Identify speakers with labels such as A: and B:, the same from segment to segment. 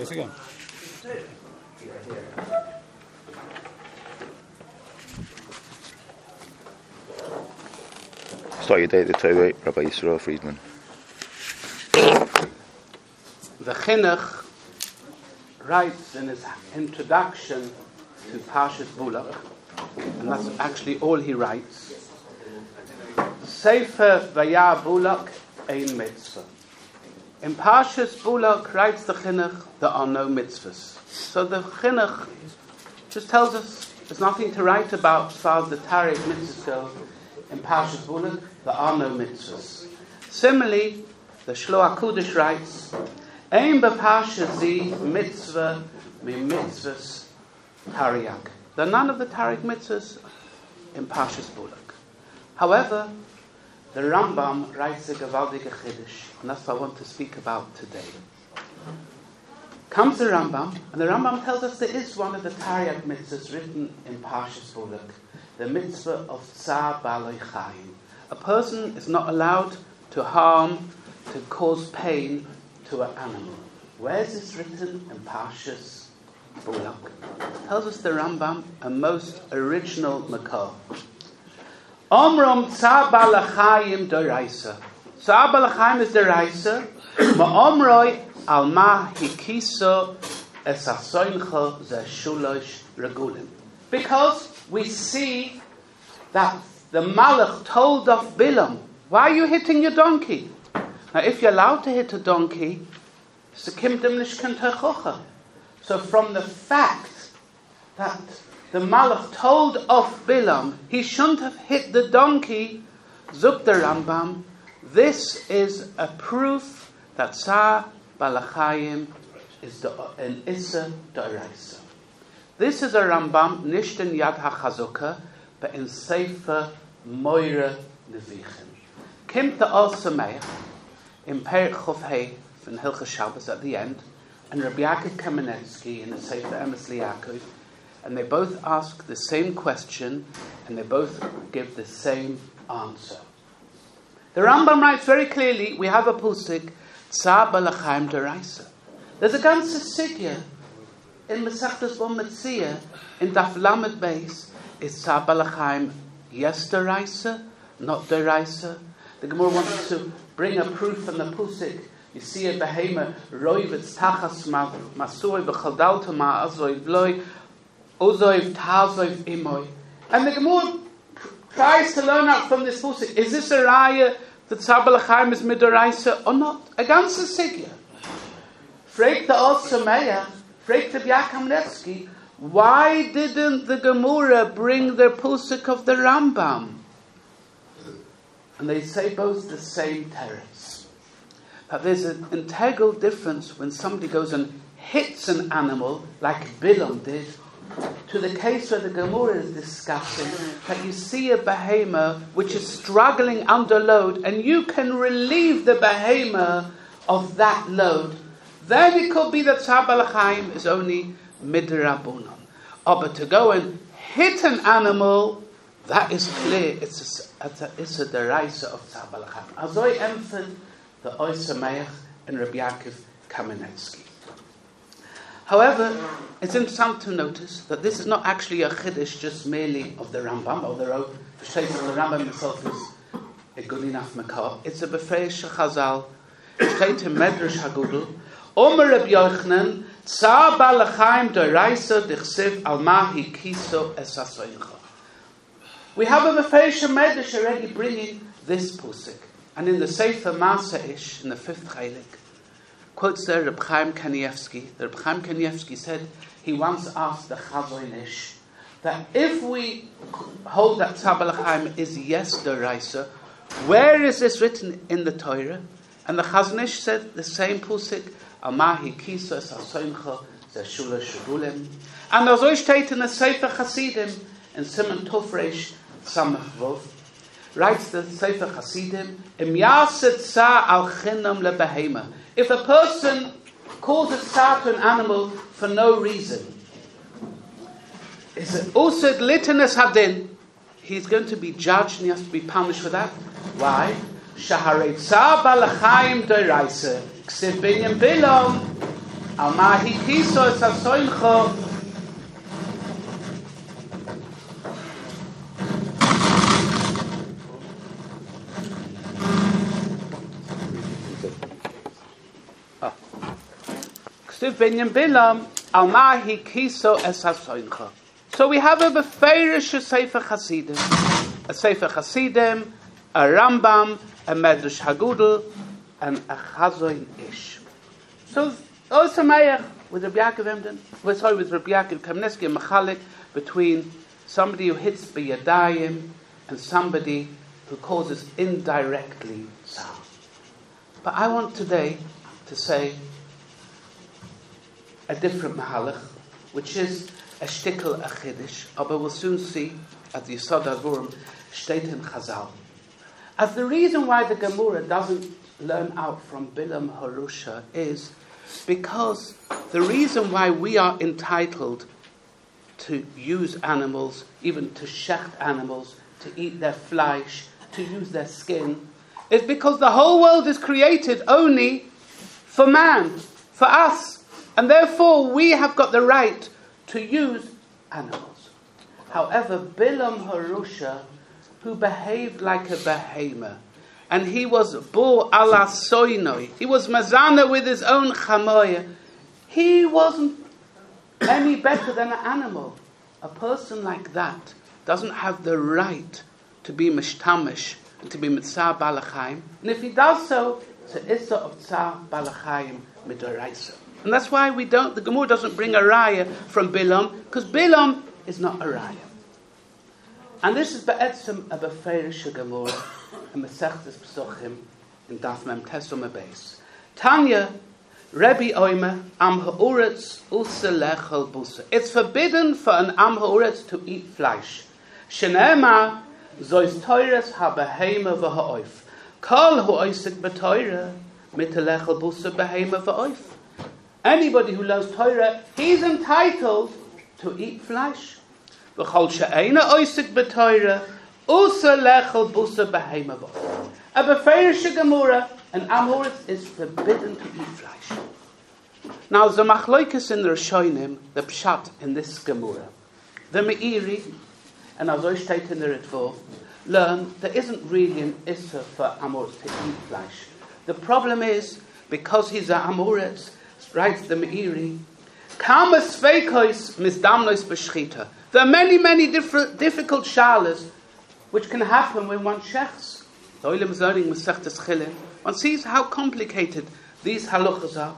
A: this again.
B: Start your day to Torah, Rabbi Yisrael Friedman.
C: The Chinuch writes in his introduction to Parshas Bulak, and that's actually all he writes. Sefer Vayah Bulak Ein Mitzvah. In Parshas Bulak writes the Chinuch, there are no mitzvahs. So the Chinuch just tells us there's nothing to write about as far as the Tariq mitzvahs go. In Parshas Bulak, there are no mitzvahs. Similarly, the Shloah Kudish writes, Ein b'Parshas zi mitzvah mi mitzvahs Tariq. There are none of the Tariq mitzvahs in Parshas Bulak. However, the Rambam writes a Gavaldige Chiddush, and that's what I want to speak about today. Comes the Rambam, and the Rambam tells us there is one of the Tariq mitzvahs written in Parshas Bulak, the mitzvah of Tsar Balei Chaim. A person is not allowed to harm, to cause pain to an animal. Where is this written in Parshas Bulak? Tells us the Rambam, a most original makor. Omrom Tsar Balei Chaim doraisa. Tsar Balei Chaim is doraisa. Ma'omroi al ma hikiso es asoincho ze shulosh regulim. Because we see that the Malach told of Bilam, why are you hitting your donkey? Now, if you're allowed to hit a donkey, so from the fact that the Malach told of Bilam, he shouldn't have hit the donkey, Zuk the Rambam, this is a proof that Tsar Balei Chaim is an Issa D'Oraisa. This is a Rambam, nicht in Yad HaChazukah, but in Sefer Moira Nevichim. Kimt the Ol Sameach, in Perek Chuf Hei, in Hilchas Shabbos at the end, and Rabbi Yaakov Kamenetsky in the Sefer Emes Liyaakov, and they both ask the same question, and they both give the same answer. The Rambam writes very clearly, we have a pusik, Tsar Balei Chaim D'Oraisa. There's a ganze sugya in Masechtas Bo Metzia, in Daf Lamed Beis, is Tsar Balei Chaim yes D'Oraisa, not D'Oraisa? The Gemara wants to bring a proof from the pusik. You see a behema roivetz tachas masoi b'chaldalta ma'azoiv loy ozoiv tazoiv imoy. And the Gemara tries to learn out from this pusik. Is this a raya that Tsar Balei Chaim is midoraisa or not? A ganze sigya. Fragt the Ol Sameach, fragt the Kamenetsky, why didn't the Gemara bring their pusik of the Rambam? And they say both the same teretz. But there's an integral difference when somebody goes and hits an animal, like Bilam did, to the case where the Gemara is discussing that you see a behema which is struggling under load, and you can relieve the behema of that load. Then it could be that Tsar Balei Chaim is only midrabanan. Oh, but to go and hit an animal, that is clear. It's a deraisa of Tsar Balei Chaim. Azoi emphasis the Ol Sameach and Rabbi Yaakov Kamenetsky. However, it's interesting to notice that this is not actually a chiddush just merely of the Rambam, although the statement of the Rambam himself is a good enough makar. It's a befreish Chazal, state in Medrash Hagudel, Omer Rabbi Yochanan, Tsar Balei Chaim D'Oraisa Dichsev al ma hikiso es asoincha. We have a befreish Medrash already bringing this pusik. And in the Sefer Masa Ish, in the 5th Chaylik, quotes there Reb Chaim Kanievsky. The Reb Chaim Kanievsky said he once asked the Chazon Ish that if we hold that Tsar Balei Chaim is yes D'Oraisa, where is this written in the Torah? And the Chazon Ish said the same pusik, Amahi Kisa Sasoincha Zeshula Shagulim. And also steht in the Sefer Chasidim in Simon Tufresh Samach Vov. Writes the Sefer Chasidim, Im Yaset Tsar al Chinam lebehema. If a person calls a tsar to an animal for no reason, is it also glittenes hadin? He's going to be judged and he has to be punished for that. Why? Shaharei Tsar Balei Chaim D'Oraisa Ksiv Binyan Bilam Al mahi kiso es asoincho. K'siv binyan bilam al mahi kiso es asoincho. So we have a befeirish Sefer Chasidim, a Sefer Chasidim, a Rambam, a Medrash Hagudel, and a Chazoin Ish. So, also Meir with Rabbi Yaakov Emden, with Rabbi Yaakov Kamenetsky and Machalik, between somebody who hits b'yadayim and somebody who causes indirectly tzar. But I want today to say a different mahalach, which is a shtickle achidish, but we'll soon see at the Yisod HaDvurim steht in Chazal. As the reason why the Gemara doesn't learn out from Bilam Harusha is because the reason why we are entitled to use animals, even to shecht animals, to eat their flesh, to use their skin, is because the whole world is created only for man, for us. And therefore we have got the right to use animals. However, Bilam Harusha, who behaved like a behemoth, and he was bo ala soinoi, he was mazana with his own chamoya, he wasn't any better than an animal. A person like that doesn't have the right to be mishtamish and to be mitzah balachayim, and if he does so, it's an issa of tzah balachayim midoraisa. And that's why the Gemara doesn't bring a raya from Bilam, because Bilam is not a raya. And this is be'etzem a befeirish Gemara in Masechtas Pesuchim in Daf Mem Tesum Beis. Tanya, Rebbe Oime, Am Ha'uretz uselechel busa. It's forbidden for an Am Ha'uretz to eat flesh. Shene'emar, zois teures ha-behema v'ha'oif. Kol hu'oisik b'teure, mitelechel busa behema v'oif. Anybody who loves Torah, he's entitled to eat flesh. V'chol she'eina oisik b'Torah, usa lechel busa behema v'oif. A befeirish Gemara, an Amoritz is forbidden to eat flesh. Now, the machloikas in the Rishonim, the pshat in this Gemara, the Meiri, and as I state in the Ritvo, learn there isn't really an issa for Amoritz to eat flesh. The problem is, because he's an Amoritz, writes the Meiri, Kama sveikois misdamnois b'shchita. There are many, many difficult shalas which can happen when one shechs. The Olim is learning Masechtas Chilin. One sees how complicated these halachas are.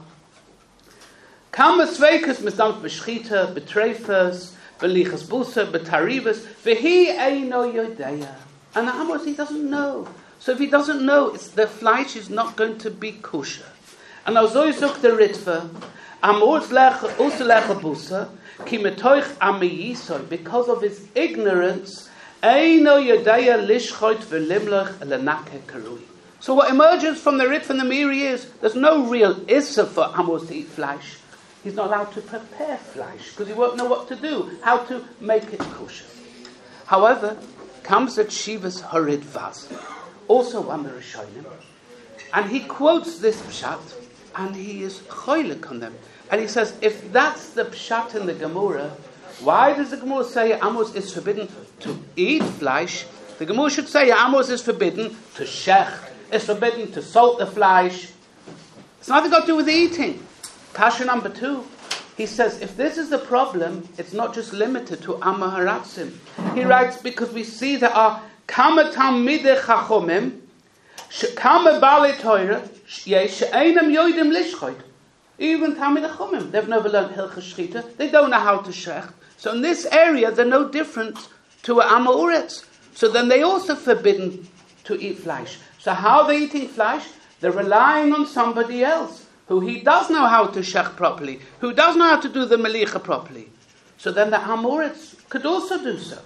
C: Kama sveikois misdamnois b'shchita, b'treifas, b'lichas busa, b'tarivas, v'hi eino yodeya. And the Amos, he doesn't know. So if he doesn't know, the flesh is not going to be kosher. And also zok the Ritva, Amor uslecha busa, ki metoich amiyisoy, because of his ignorance, eino yodaya lishchot v'limlach lenake karui. So what emerges from the Ritva and the Meiri is, there's no real issa for Amos to eat flesh. He's not allowed to prepare flesh, because he won't know what to do, how to make it kosher. However, comes at Shivas Harid Vaz, also one of the Rishonim, and he quotes this pshat, and he is choylek on them. And he says, if that's the pshat in the Gemara, why does the Gemara say Amos is forbidden to eat flesh? The Gemara should say Amos is forbidden to shech, it's forbidden to salt the flesh. It's nothing got to do with eating. Kasha number 2, he says, if this is the problem, it's not just limited to Amma Haratzim. He writes, because we see there are Kama Talmidei Chachomim, Kama Balei Torah, She'einam Yoidim Lishchot. Even Talmidei Chachomim, they've never learned Hilchas Shchita, they don't know how to shech. So in this area, they're no different to Amma Uretz. So then they also forbidden to eat flesh. So how are they eating flesh? They're relying on somebody else, who he does know how to shech properly, who does know how to do the melicha properly. So then the Amoritz could also do so.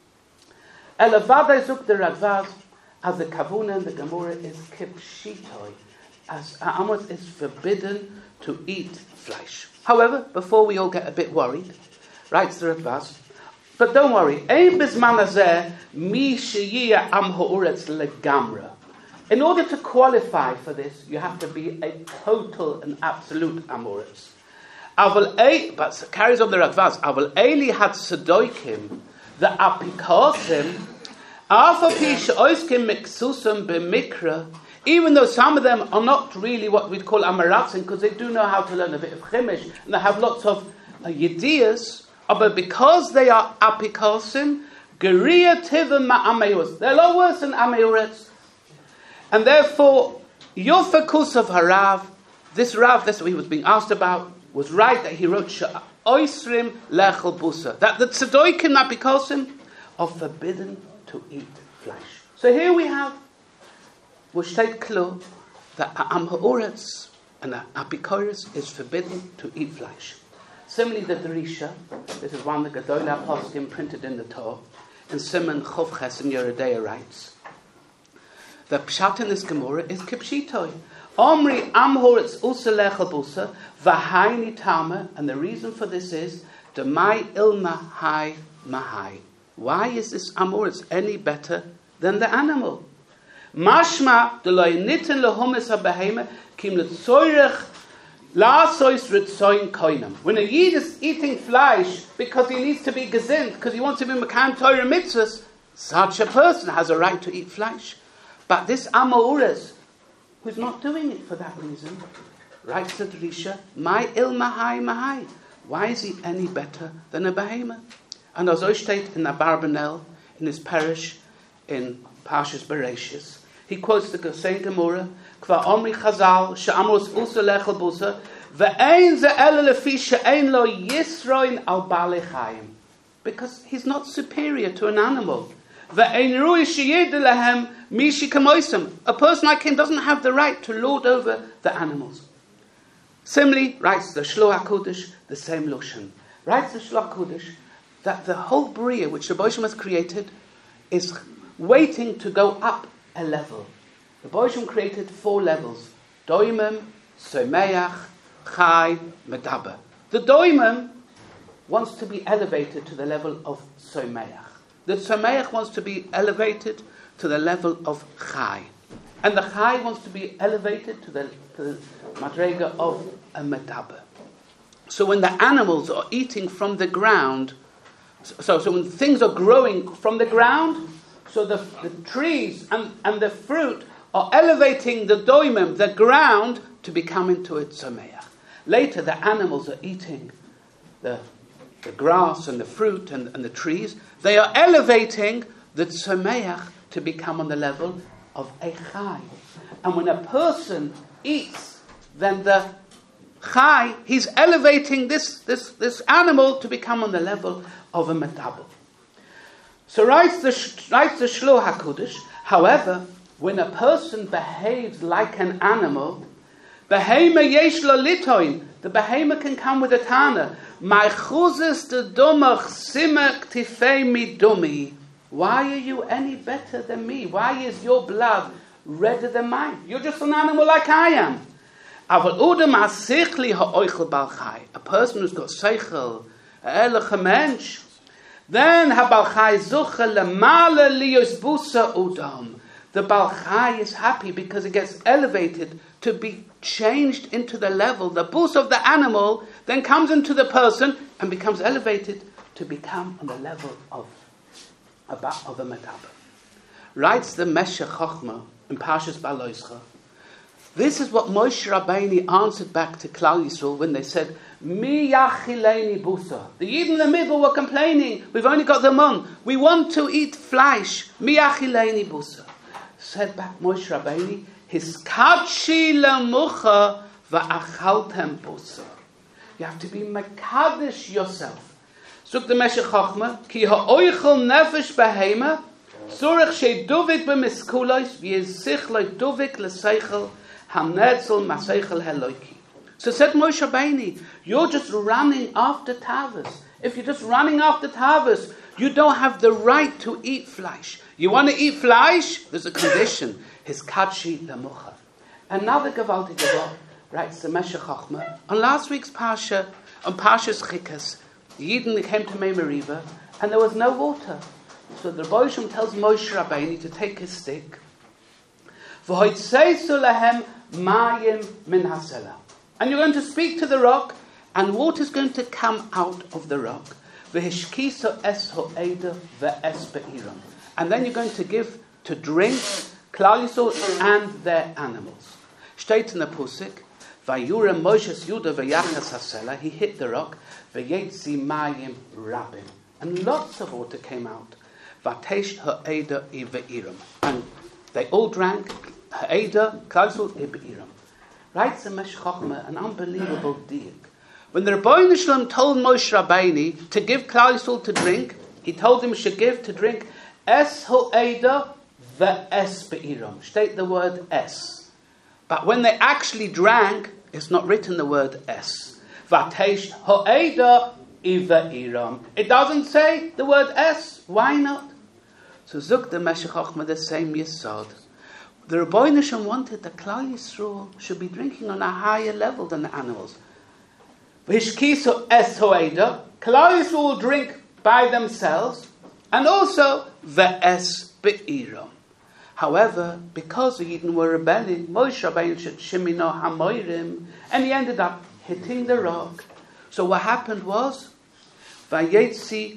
C: Elevadai zuk the Radvaz, as the Kavuna and the Gemara is kipshitoi, as Amoritz is forbidden to eat flesh. However, before we all get a bit worried, writes the Radvaz, but don't worry, ein bizman hazeh mi sheyiyah am ha'uretz legamra. In order to qualify for this, you have to be a total and absolute Amoritz. But carries on the Radvaz. Aval Eli had Sadoikim, the Apikosim, Afapish Oiskim Miksusum B'Mikra, even though some of them are not really what we'd call Amaratzin, because they do know how to learn a bit of Chimish, and they have lots of Yedias, but because they are Apikosim, Geria Tivim Ma'ameus, they're a lot worse than Ameuretz. And therefore, Yofakus of Harav, this Rav, that's what he was being asked about, was right that he wrote Oisrim Lechel Busa, that the Tzedoikim Apikosim are forbidden to eat flesh. So here we have Mushtet Klo, that Am Ha'oretz and Apikoros is forbidden to eat flesh. Similarly, the Drisha, this is one the Gedolah Poskim printed in the Torah, and Simon Chovches in Yeridea writes, the Pshat in this Gemara is Kipshitoi. Omri Amhoritz Usalechel Busa, Vahaini Tama, and the reason for this is Demai Ilma Hai Mahai. Why is this Amoritz any better than the animal? Mashma Deloy Nitten Lehumis HaBehema Kim Letzoirech Lasois Ritzoin Koinam. When a Yid is eating flesh because he needs to be gezind, because he wants to be Mekan Torah Mitzvahs, such a person has a right to eat flesh. But this Amoritz, who's not doing it for that reason, writes to Drisha, My il mahai mahai. Why is he any better than a behemoth? And as Oishteit in Abarbanel, in his parish in Parshas Bereshis, he quotes the same Gemara, Kva Omri Chazal, She'amos Usa Lechel Busa, Ve'ein Ze'ele Lefi She'ein Lo Yisroin Al Bale Chaim. Because he's not superior to an animal. Ve'ein Rui She'yid Lehem Mishi Kamoisam. A person like him doesn't have the right to lord over the animals. Similarly, writes the Shloah HaKodesh, the same Loshen. Writes the Shloah HaKodesh that the whole Bria which the Bosham has created is waiting to go up a level. The Bosham created 4 levels. Doimim, Someach, Chai, Medaber. The Doimim wants to be elevated to the level of Someach. The Someach wants to be elevated to the level of Chai. And the Chai wants to be elevated to the Madrega of a Medaber. So when the animals are eating from the ground, so when things are growing from the ground, so the trees and the fruit are elevating the doimim, the ground, to become into a tzomeach. Later the animals are eating the grass and the fruit and the trees. They are elevating the tzomeach to become on the level of a chai. And when a person eats, then the chai, he's elevating this animal to become on the level of a metabel. So writes the Shloah HaKodesh, however, when a person behaves like an animal, behema yesh lo litoin, the behema can come with a tana. My chuzes de domach simek tifei mi dumi. Why are you any better than me? Why is your blood redder than mine? You're just an animal like I am. Aval udem asichli ha'oichel bal chai. A person who's got seichel, ehrlicher mensch, then ha-bal chai zuche lemale liyos busa udam. The bal chai is happy because it gets elevated to be changed into the level. The bus of the animal then comes into the person and becomes elevated to become on the level of a metabel. Writes the Meshech Chochmah in Parshas Baloischa. This is what Moshe Rabbeinu answered back to Klal Yisrael when they said, Mi yachileni busa. The Yid in the middle were complaining, we've only got the mun. We want to eat flesh. Mi yachileni busa. Said back Moshe Rabbeinu, Hiskadshi lemucha va'achaltem busa. You have to be mekadesh yourself. Zuk the Meshech Chochmah, Ki ha'oichel nefesh behema, Surach she duvik b'miskulois, v'yezich loy duvik l'seichel, hamnetzel maseichel heloiki. So said Moshe Rabbeinu, you're just running after Tavis. If you're just running after Tavis, you don't have the right to eat flesh. You want to eat flesh? There's a condition. His kadshi lemucha. Another Gavalti Gavot writes the Meshech Chochmah on last week's Parsha, on Parshas Chikas. The Yidden came to Mei Meriva and there was no water. So the Bosham tells Moshe Rabbeinu to take his stick. And you're going to speak to the rock and water is going to come out of the rock. V'hishkiso es ho'eda ve'es be'iram. And then you're going to give to drink Klal Yisrael and their animals. Steht in the Pusik, Vayura Moshes Yuda v'yachas hasela, he hit the rock, v'yetzi mayim rabim. And lots of water came out. V'tesh ha'eda ive'iram. And they all drank ha'eda, Klal Yisrael, ive'iram. Writes the Meshech Chochmah, an unbelievable diak. When the Rebbeinu Shalom told Moshe Rabbeinu to give Klal Yisrael to drink, he told him he should give to drink es ho'eda ve'es be'iram. State the word es. But when they actually drank, it's not written the word es. V'tesh ho'eda ive'iram. It doesn't say the word es. Why not? So Zuk the Meshech Chochmah the same Yesod. The Rebbeinu Shalom wanted that Klal Yisrael should be drinking on a higher level than the animals. V'hishkiso es ho'eda. Klal Yisrael will drink by themselves, and also ve'es be'iram. However, because the Yidden were rebelling, Moshe Rabbeinu said Shemino hamoirim, and he ended up hitting the rock. So what happened was v'yotzi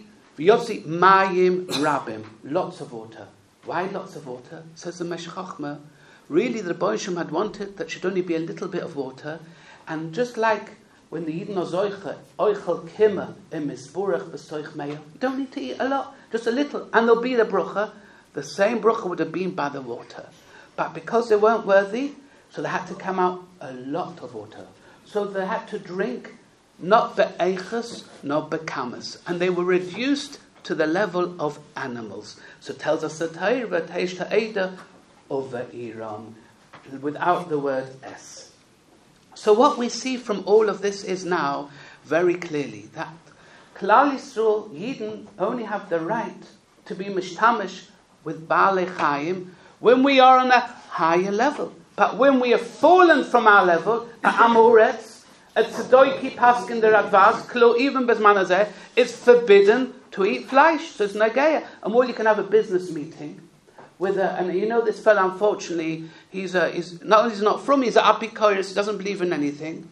C: mayim rabim, lots of water. Why lots of water? Says the Meshech Chochmah. Really, the Rebbeinu Shalom had wanted that should only be a little bit of water, and just like when the Yidden are zoiche, oichel kima im misburach b'soich meya, you don't need to eat a lot, just a little, and there'll be the bracha. The same bracha would have been by the water. But because they weren't worthy, so they had to come out a lot of water. So they had to drink not be'echas, not be'kamas. And they were reduced to the level of animals. So it tells us the Torah, v'teish ha'eda uve'iram, without the word es. So what we see from all of this is now very clearly that Klal Yisrael, Yidden, only have the right to be mishtamish with Baalei Chaim when we are on a higher level. But when we have fallen from our level, Amoretz, at Tzedoiki Paskin the Radvaz, Klo even Bezman Hazeh, it's forbidden to eat flesh. So it's Nageya. And more you can have a business meeting with and you know this fellow, unfortunately, he's not only he's not from, he's an apikoris, he doesn't believe in anything.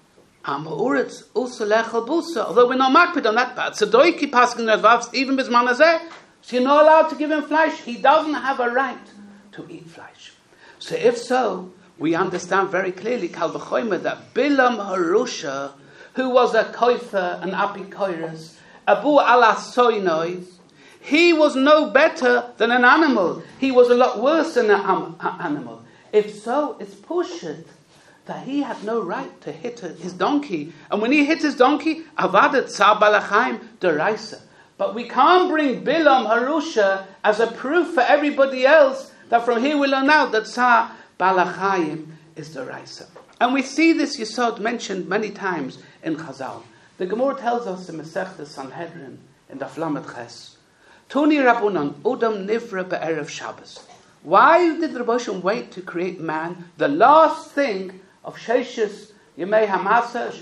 C: Amoretz, also lechel busa, although we're not makpid on that part. Tzedoiki Paskin the Radvaz, even Bezman Hazeh, so you're not allowed to give him flesh. He doesn't have a right to eat flesh. So if so, we understand very clearly Kal V'chomer that Bilam Harusha, who was a koifer, an apikoros, Abu ala soinoi, he was no better than an animal. He was a lot worse than an animal. If so, it's pushit that he had no right to hit his donkey. And when he hit his donkey, avadet tzar balachaim deraisa. But we can't bring Bilam Harusha as a proof for everybody else that from here we learn out that Tzar Balachayim is the Raisa. And we see this Yesod mentioned many times in Chazal. The Gemara tells us in Masechta Sanhedrin in the Flamet Ches, Tuni Rabunan Udam Nivra Be'erev Shabbos. Why did the Rebbeinu wait to create man? The last thing of Sheishis Yemei Hamasash,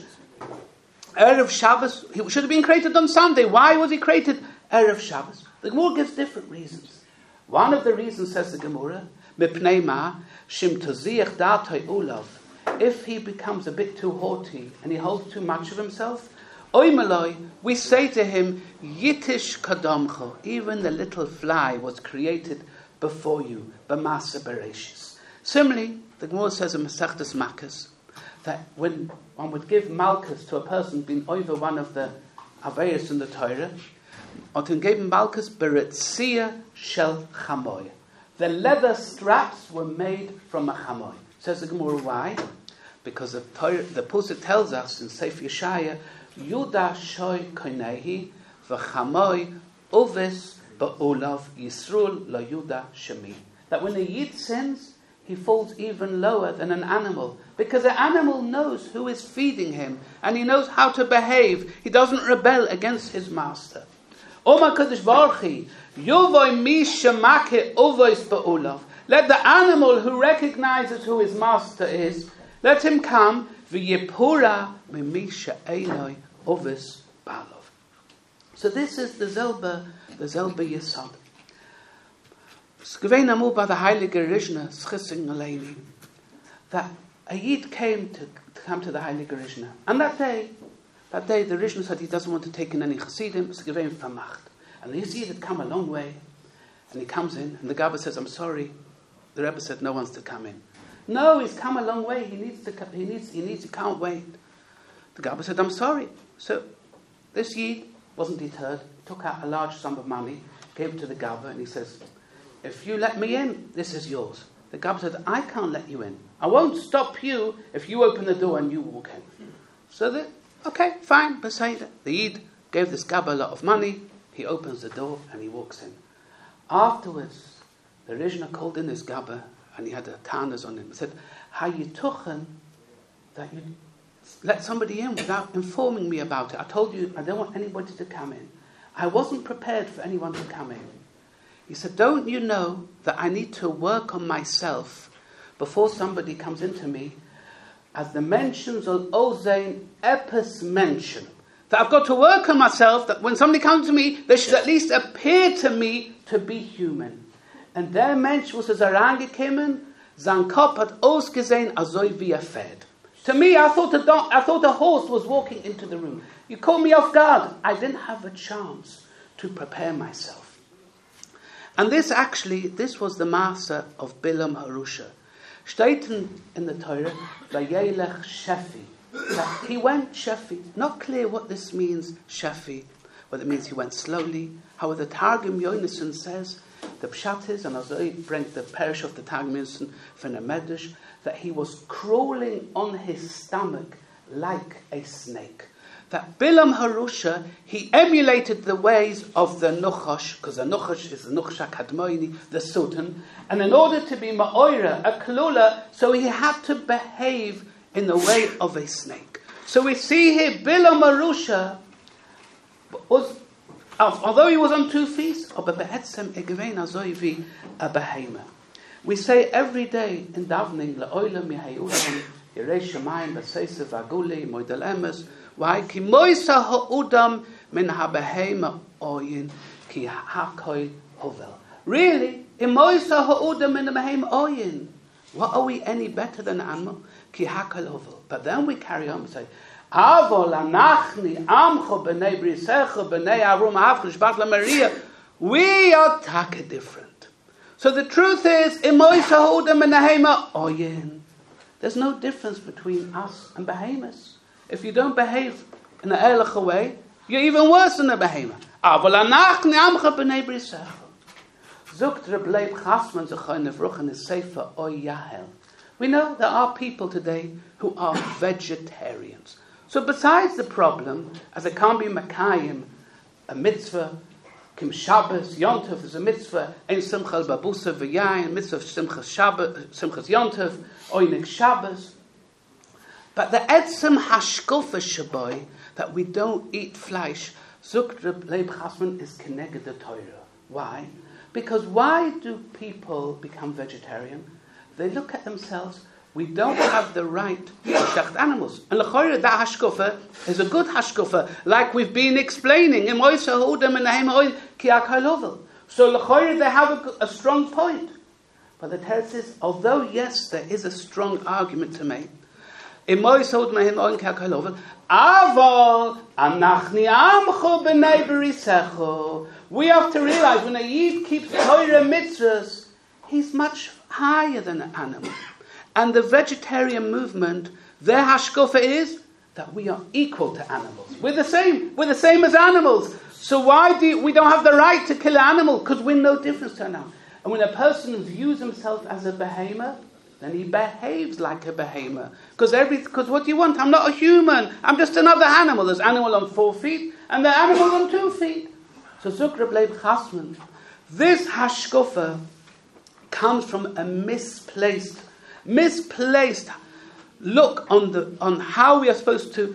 C: Erev Shabbos, he should have been created on Sunday. Why was he created Erev Shabbos? The Gemara gives different reasons. One of the reasons, says the Gemara, Mipnei ma shim toziach datoi ulav. If he becomes a bit too haughty and he holds too much of himself, oimaloi, we say to him, Yitish kadamcho, even the little fly was created before you, b'masa bereshis. Similarly, the Gemara says in Masechtas Makkos that when one would give malchus to a person being over one of the aveiros in the Torah, or to give him malchus beretzia shel chamoy. The leather straps were made from a chamoy. Says the Gemara, why? Because the Pusik tells us in Sefer Yeshaya, Yuda shoy koinehi v'chamoy uvis ba'olav Yisrul lo Yuda shemi. That when a Yid sins, he falls even lower than an animal. Because the animal knows who is feeding him. And he knows how to behave. He doesn't rebel against his master. Oma Kadosh Baruch Hu, Yuvoi mi shemake uvois ba'olav. Let the animal who recognizes who his master is, let him come, v'yipura mimi she'eloi uvis ba'alav. So this is the Zelba Yesod. Es gewesen amul by the Heilige Rishna, Schissing Aleini, that a Yid came to come to the Heilige Rishna. And that day, That day the Rishon said he doesn't want to take in any Chassidim, so Gevein Vermacht. And the Yisrael had come a long way, and he comes in, and the Gabba says, I'm sorry. The Rebbe said, no one's to come in. No, he's come a long way. He can't wait. The Gabba said, I'm sorry. So this Yid wasn't deterred. He took out a large sum of money, gave it to the Gabba, and he says, if you let me in, this is yours. The Gabba said, I can't let you in. I won't stop you if you open the door and you walk in. So okay, fine, Beseda. The Yid gave this Gabba a lot of money. He opens the door and he walks in. Afterwards, the Rishna called in his Gabba and he had a tanas on him. He said, how you tuchen that you let somebody in without informing me about it. I told you I don't want anybody to come in. I wasn't prepared for anyone to come in. He said, don't you know that I need to work on myself before somebody comes into me? As the mentions of Ozain Epis mention, that I've got to work on myself, that when somebody comes to me, they should at least appear to me to be human. And their mensch was as Arangekimen, Zankop hat ausgesehen azoi wie fed. To me, I thought a horse was walking into the room. You caught me off guard. I didn't have a chance to prepare myself. And this was the master of Bilam Harusha. Steht in the Torah, Vayelech Shefi. He went Shefi. Not clear what this means, Shefi. Whether it means he went slowly. However, the Targum Yonason says, the Pshat is, and as I bring the parish of the Targum Yonason from the Medrash, that he was crawling on his stomach like a snake. That Bilam Harusha, he emulated the ways of the Nuchash, because the Nuchash is the Nuchash Kadmoini, the Sultan, and in order to be Ma'oira, a Kalula, so he had to behave in the way of a snake. So we see here, Bilam Harusha was, although he was on 2 feet, we say every day in davening, La'olam Yehayulam, Yerei Shamayim, B'Seisev Aguli, Moidel Emes, Why ki moisa ha'udam min ha'behema oyin ki ha'koil hovel. Really, in moisa ha'udam min ha'behema oyin. What are we any better than an animal? Ki ha'koil hovel. But then we carry on and say, Avol anachni amcho b'nei brisecho b'nei arum ha'avchu shbat la'maria. We are taka different. So the truth is, in moisa ha'udam min ha'behema oyin. There's no difference between us and behemoths. If you don't behave in an ehrliche way, you're even worse than a behemoth. We know there are people today who are vegetarians. So besides the problem, as it can't be Makayim, a mitzvah, Kim Shabbos, Yontov is a mitzvah, Ein Simchal Babusa V'yayin, mitzvah Simchas Yontov, Oinik Shabbos. But the Etzem Hashkofa Shaboy, that we don't eat flesh, Zukt Reb Leib Chasman is Keneged the Torah. Why? Because why do people become vegetarian? They look at themselves, we don't have the right to shecht animals. And l'choira, that hashkofa is a good hashkofa, like we've been explaining. So l'choira, they have a strong point. But the Torah says, although yes, there is a strong argument to make, we have to realize when a Yid keeps Torah mitzvahs, he's much higher than an animal. And the vegetarian movement, their hashkofa is that we are equal to animals. We're the same as animals. So why we don't have the right to kill an animal? Because we're no different to an animal. And when a person views himself as a behemoth, then he behaves like a behemoth. Because what do you want? I'm not a human. I'm just another animal. There's animal on 4 feet and the animal on 2 feet. So Zukt Leib Chasman, this hashkofa comes from a misplaced look on how we are supposed to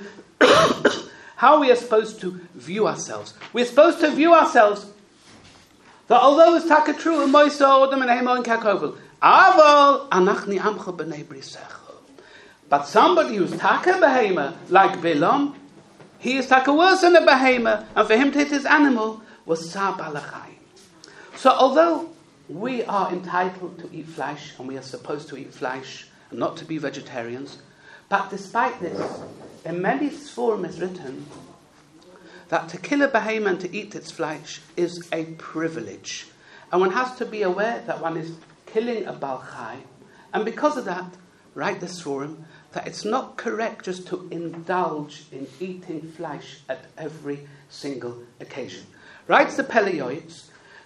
C: view ourselves. We're supposed to view ourselves that although it's taka true and moisa odem and hemo and kakovel, aval anachni amcha b'nei brisecho. But somebody who's taka behema like Bilam, he is taka worse than a behema, and for him to hit his animal was sa balachayim. So although we are entitled to eat flesh, and we are supposed to eat flesh, and not to be vegetarians, But despite this, in many Sforim is written that to kill a behemoth and to eat its flesh is a privilege. And one has to be aware that one is killing a Baal Chai. And because of that, write the Sforim, that it's not correct just to indulge in eating flesh at every single occasion. Writes the Peleiotes,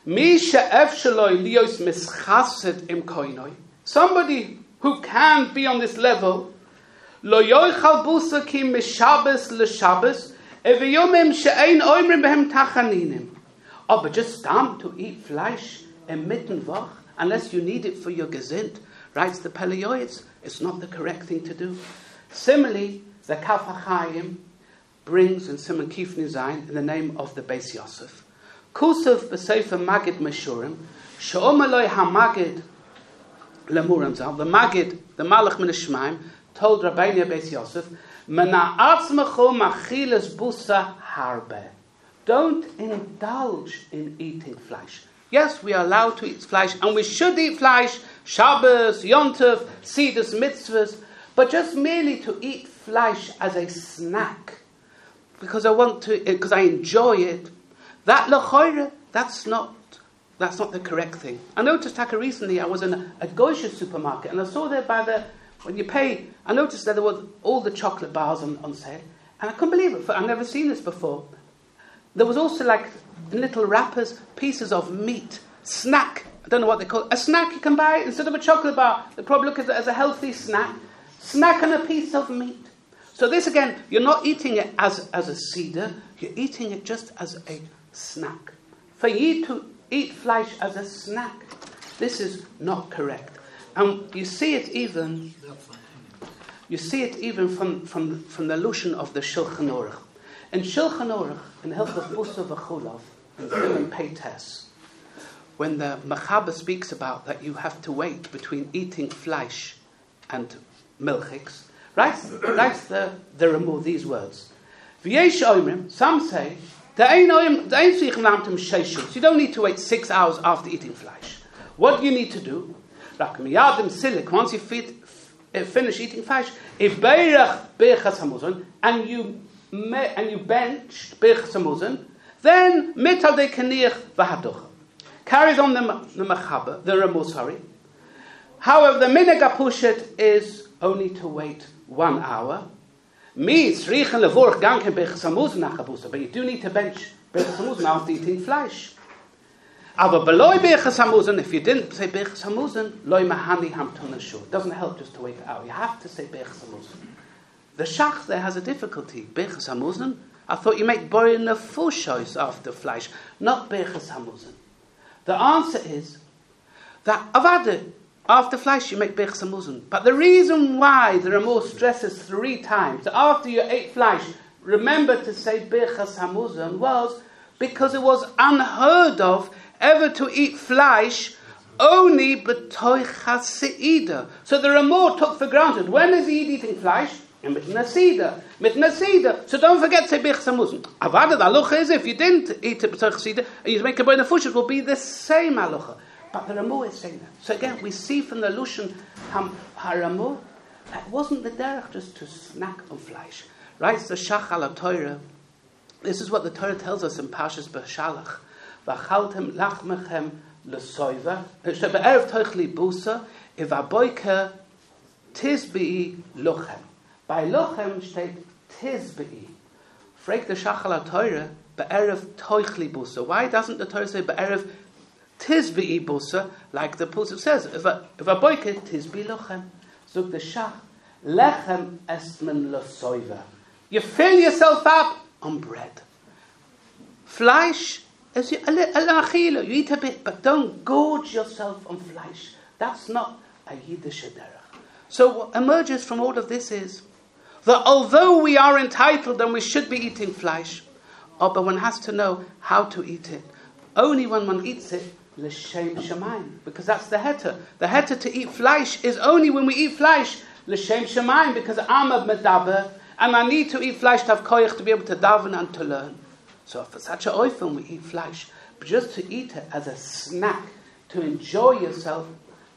C: somebody who can be on this level, lo yochal busa ki mishabes l'shabes, eviyomim she'ein oimrim behem tachaninim. Oh, but just stand to eat flesh in mitten Woch, unless you need it for your gezind, writes the Peleiotes, it's not the correct thing to do. Similarly, the Kaf HaChaim brings in Simon Kifni Zayin in the name of the Beis Yosef. Kusav b'Sefer Magid Meshurim, she'omeloi ha-Magid lemuram zal, the Magid, the Malach min Shemaim, told Rabbeinu Beis Yosef, Mena atzmecho machiles busa harbe. Don't indulge in eating flesh. Yes, we are allowed to eat flesh, and we should eat flesh, Shabbos, Yom Tov, Sidus, Mitzvahs, but just merely to eat flesh as a snack, because I enjoy it, that l'choire, that's not the correct thing. I noticed recently I was in a Goysha supermarket, and I saw there when you pay, I noticed that there was all the chocolate bars on sale, and I couldn't believe it. I've never seen this before. There was also like little wrappers, pieces of meat, snack. I don't know what they call it. A snack you can buy instead of a chocolate bar. They probably look at it as a healthy snack. Snack and a piece of meat. So this again, you're not eating it as a seder. You're eating it just as a snack. For you to eat flesh as a snack, this is not correct. And you see it even from the Lushan of the Shulchan Aruch. In Shulchan Aruch, in Hilchos Busa v'Chulav, in Siman Peites, when the Mechaber speaks about that you have to wait between eating flesh and milchiks, writes the Ramah these words. V'yesh oimrim, some say, you don't need to wait 6 hours after eating flesh. What you need to do, once you finish eating flesh, and you benched Birchas Hamuzon, then mital de keniach v'haduch. Carries on the Mechaber, the Ramah, However, the minhag apushet is only to wait 1 hour. But you do need to bench Birchas Hamuzon after eating flesh. If you didn't say Birchas Hamuzon, loy mahani hamtuna shur. It doesn't help just to wait an hour. You have to say Birchas Hamuzon. The Shach there has a difficulty. Birchas Hamuzon, I thought you make boy nefushois after flesh, not Birchas Hamuzon. The answer is that avada, after flesh you make Birchas Hamuzon. But the reason why the Ramah stresses 3 times that after you ate flesh, remember to say Birchas Hamuzon was because it was unheard of ever to eat flesh only b'toich ha'seida. So the Ramah took for granted, when is he eating flesh? And mit nasida. So don't forget to say Birchas Hamuzon. Avada, the halacha is if you didn't eat it b'toich ha'seida and you make a boy nefush, it will be the same halacha. But the Ramah is saying that. So again, we see from the Lushan HaRamah that wasn't the derech just to snack on flesh. Right? The Shach al Torah. This is what the Torah tells us in Parshas Beshalach. V'achaltem lachmechem l'soiva. Shebe'erev toichli busa. If aboyke tizbi'i lochem. By lochem steht tizbi'i. Frag the Shach al Torah. Be'erev toichli busa. Why doesn't the Torah say be'erev tizbi'i busa, like the Pusuk says, if a boyke tizbi lochem, zog the Shach, lechem esmen l'soiva. You fill yourself up on bread. Flesh is al-achila. You eat a bit, but don't gorge yourself on flesh. That's not a Yiddish derech. So what emerges from all of this is that although we are entitled and we should be eating flesh, but one has to know how to eat it. Only when one eats it, l'shem shamayim, because that's the heter. The heter to eat flesh is only when we eat flesh, l'shem shamayim, because I'm a medaber, and I need to eat flesh to have koyach to be able to daven and to learn. So for such a oifim we eat flesh, but just to eat it as a snack, to enjoy yourself,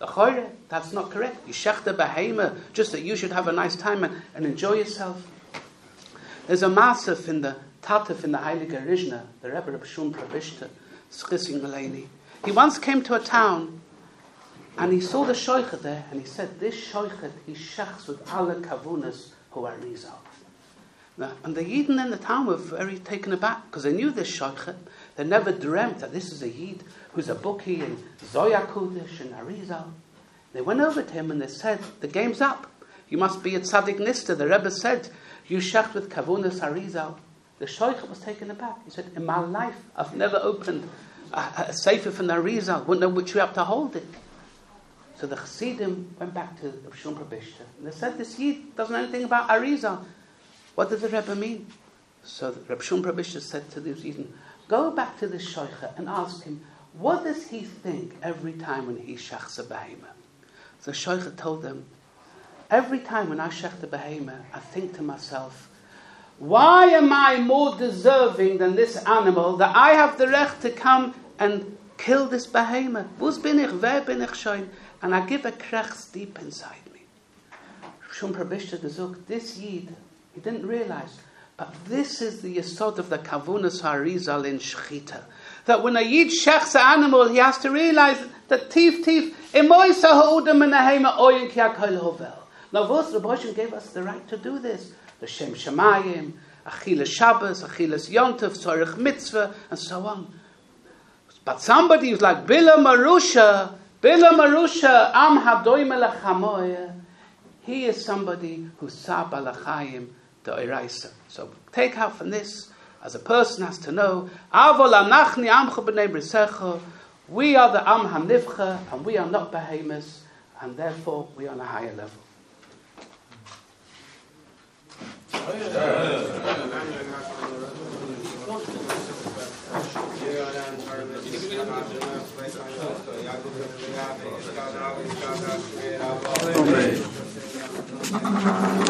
C: That's not correct. You shech the behema just that you should have a nice time and enjoy yourself. There's a massive in the Tatif in the Heilige Rizhna, the Rebbe Reb Shum Pravishta, Schissing Meleni. He once came to a town and he saw the shoichet there and he said, this shoichet, he shechs with alle kavunas who are Rizal. And the Yidden in the town were very taken aback because they knew this shoichet. They never dreamt that this is a Yid who's a Buki in Zoya Kudish and Arizal. They went over to him and they said, the game's up. You must be a tzaddik nista. The Rebbe said, you shecht with kavunas Arizal. The shoichet was taken aback. He said, in my life, I've never opened a sefer from the Arizal. Wouldn't know which way up to hold it. So the Chassidim went back to Reb Shum Pravishta and they said, this Yid doesn't know anything about Arizal. What does the Rebbe mean? So Reb Shum Pravishta said to the Yidden, go back to the shoichet and ask him, what does he think every time when he shechs a behema? So the shoichet told them, every time when I shech the behema, I think to myself, why am I more deserving than this animal that I have the recht to come and kill this behema? Wuz bin ich, wer bin ich schon? And I give a krech deep inside me. Shum Pravishta gezuk, this Yid, he didn't realize, but this is the yesod of the kavunas harizal in shechita. That when a Yid shechs an animal, he has to realize that tif, emoisa ha'udam menahema oyin ki hakol hovel. Now, Vos Rebbe Hashem gave us the right to do this. The Shem Shemayim, Achilas Shabbos, Achilas Yontif, Tzorich Mitzvah, and so on. But somebody who's like Bila Marusha, Am Hadoy Melachamoya, he is somebody who's Sab Alachayim Doiraisa. So take out from this, as a person has to know, Avol Anachni Amcha B'nei Brisecha, we are the Am HaNivcha, and we are not behemoths, and therefore we are on a higher level.